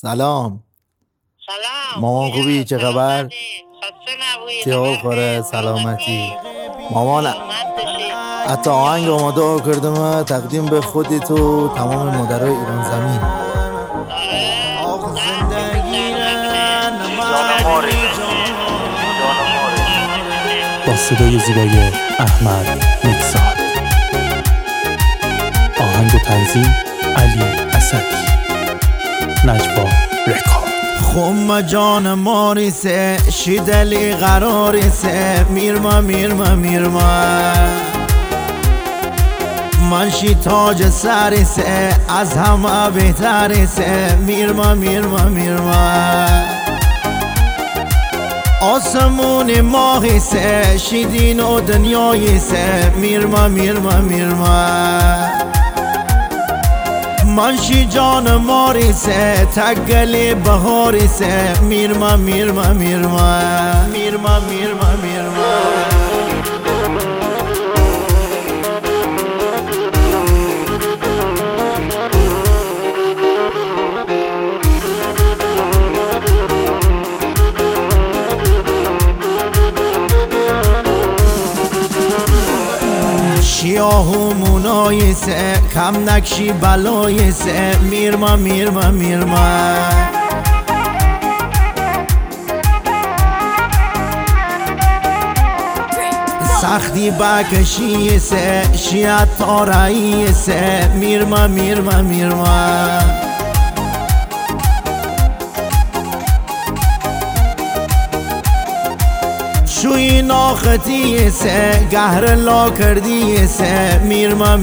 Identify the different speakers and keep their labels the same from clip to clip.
Speaker 1: سلام.
Speaker 2: سلام
Speaker 1: مامان خوبی؟ چه خبر؟ چه حال خوره؟ سلامتی مامان. حتی آهنگ آماده کردم تقدیم به خودت و تمام مادرای ایران زمین.
Speaker 3: با صدای زیبای احمد مکساد، آهنگ و تنظیم علی اسدی، نجوا رکورد.
Speaker 1: خم جان ماریسه شیدلی قراریسه میرما منشی تاج سریسه از همه بهتریسه میرما آسمون ماهیسه شیدین و دنیاییسه میرما منشی جان ماریسه تگلی بهاریسه میرما شیاهو مونایسه کم نکشی بلایسه میرما سختی بکشیسه شیعت تاراییسه میرما شوی ناختیسه گهر لا کردیسه میرما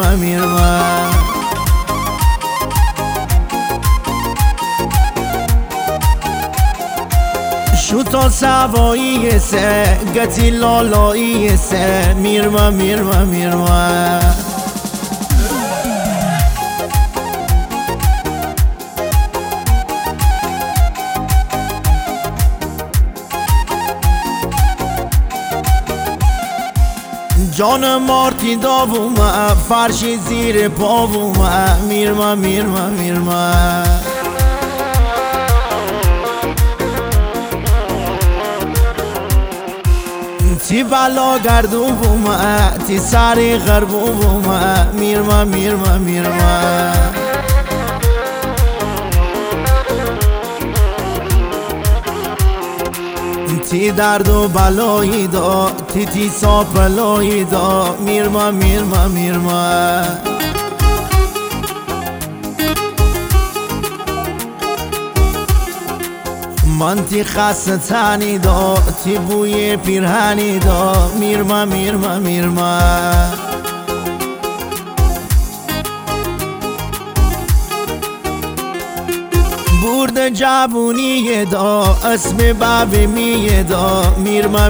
Speaker 1: شو تا سواییسه گتی لالاییسه میرما جان مارتی داوومه فرشی زیر پاوومه میرما تی بلا گردوومه تی سری غربوومه میرما تی درد و بلایی دا تی ساپلایی دا میرما من تی خسته تنی دا تی بوی پیرهنی دا میرما برد جوونی دا اسم باب می دا میرما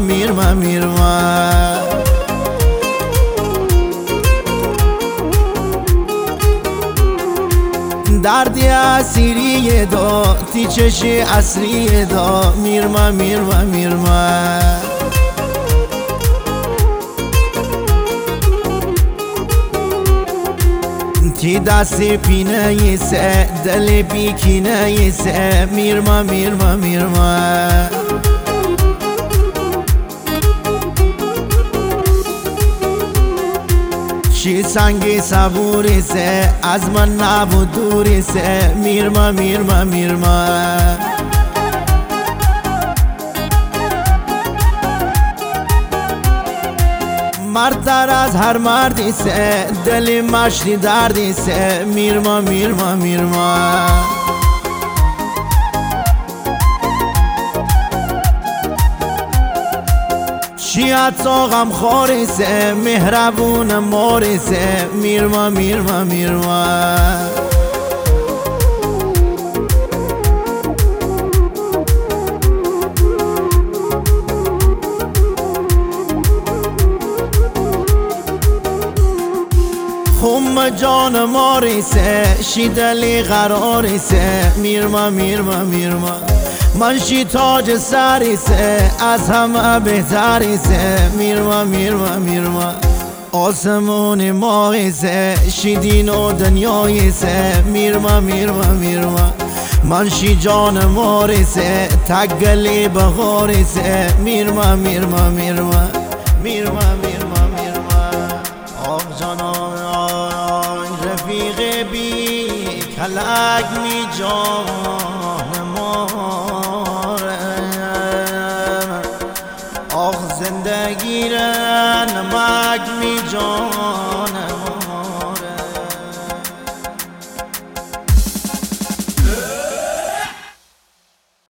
Speaker 1: دردی اسیری دا تی چشی اصری دا میرما تی دستی پینه یسه دل بیکینه یسه میرما شی سنگی صبوری سه از من نبود دوری سه میرما مردتر از هر مردی سه دلی مشتی دردی سه میرما شیعت تا غم خوری سه مهربون ماری سه میرما خم جان ماریسه شیدلی قراریسه میرما منشی تاج سریسه از همه بهتریسه میرما آسمون ماهیسه شیدین و دنیاییسه میرما منشی جان ماریسه تگلی بخاریسه میرما میرما میرما میرما میرما میرما آق جانان رفیق بی کلک می جان مارم آق زندگی را نمک می جان